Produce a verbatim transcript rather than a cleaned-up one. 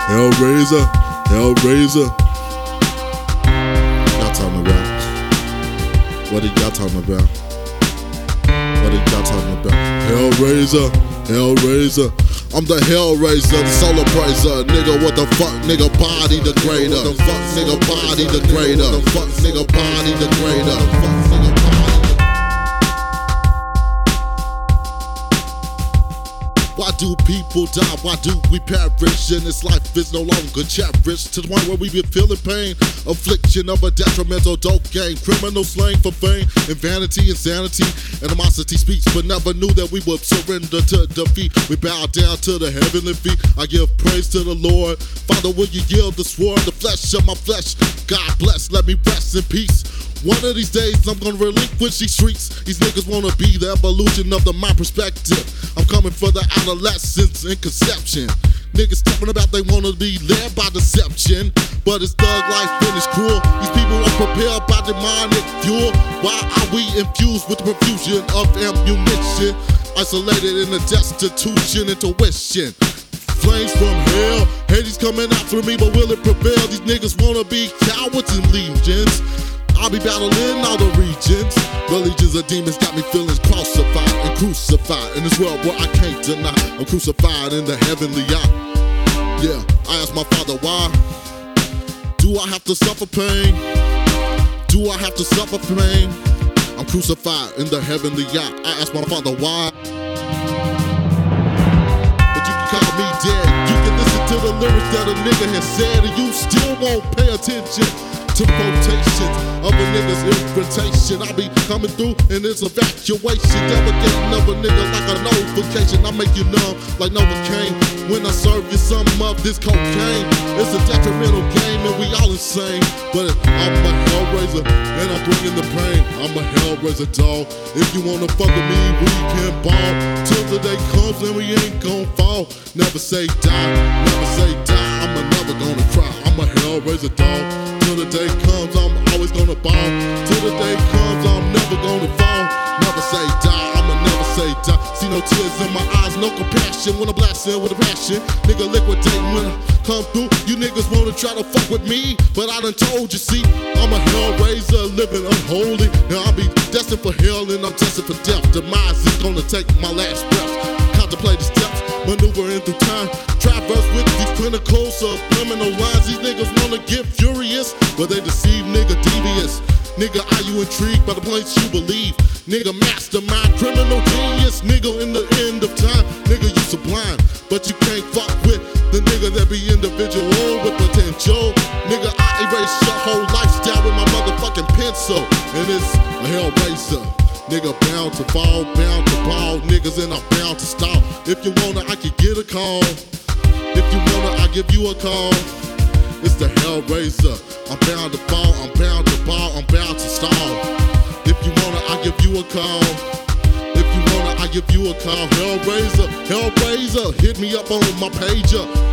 Hellraiser, Hellraiser. Y'all talking about? What are y'all talking about? What are y'all talking about? Hellraiser, Hellraiser. I'm the Hellraiser, the solar praiser. Nigga, what the fuck? Nigga, body degrader. What the fuck? Nigga, body degrader. What the fuck? Nigga, body degrader. Fuck, nigga, body. Why do people die? Why do we perish? And this life is no longer cherished. To the point where we be feeling pain. Affliction of a detrimental dope game. Criminal slang for fame. And vanity, insanity, animosity speaks. But never knew that we would surrender to defeat. We bow down to the heavenly feet. I give praise to the Lord. Father, will you yield the sword? The flesh of my flesh. God bless, let me rest in peace. One of these days I'm gonna relinquish these streets. These niggas wanna be the evolution of the mind perspective. I'm coming for the adolescence and conception. Niggas talking about they wanna be led by deception, but it's thug life and it's cruel. These people are prepared by demonic fuel. Why are we infused with the profusion of ammunition? Isolated in a destitution and tuition. Flames from hell, Hades coming after me, but will it prevail? These niggas wanna be cowards and legions. I'll be battling all the regions. The legions of demons got me feeling crucified and crucified in this world where I can't deny. I'm crucified in the heavenly eye. Yeah, I asked my Father why. Do I have to suffer pain? Do I have to suffer pain? I'm crucified in the heavenly eye. I asked my Father why. But you can call me dead. You can listen to the lyrics that a nigga has said, and you still won't pay attention to quotations of a nigga's irritation. I be coming through in this evacuation, devastating of a nigga like a notification. I make you numb like Novocaine when I serve you some of this cocaine. It's a detrimental game and we all insane, but I'm a Hellraiser and I'm bringing the pain. I'm a Hellraiser, dog. If you wanna fuck with me, we can ball till the day comes and we ain't gon' fall. Never say die, never say die. I'm a never gonna cry. I'm a Hellraiser, dog. Till the day comes, I'm always gonna ball. Till the day comes, I'm never gonna fall. Never say die, I'ma never say die. See no tears in my eyes, no compassion when I'm blasting with a passion. Nigga liquidating when I come through. You niggas wanna try to fuck with me, but I done told you, see, I'm a Hellraiser, living unholy. Now I'll be destined for hell and I'm destined for death. Demise is gonna take my last breath. Contemplate the steps, maneuvering through time. Traverse with these clinical subliminal lines. These niggas wanna get furious, but they deceive, nigga devious. Nigga, are you intrigued by the points you believe? Nigga, mastermind, criminal genius. Nigga, in the end of time, nigga, you sublime. But you can't fuck with the nigga that be individual with potential. Nigga, I erase your whole lifestyle with my motherfucking pencil. And it's a Hellraiser. Nigga bound to fall, bound to ball. Niggas and I'm bound to stall. If you wanna, I can get a call. If you wanna, I'll give you a call. It's the Hellraiser. I'm bound to fall, I'm bound to ball, I'm bound to stall. If you wanna, I'll give you a call. If you wanna, I'll give you a call. Hellraiser, Hellraiser, hit me up on my pager.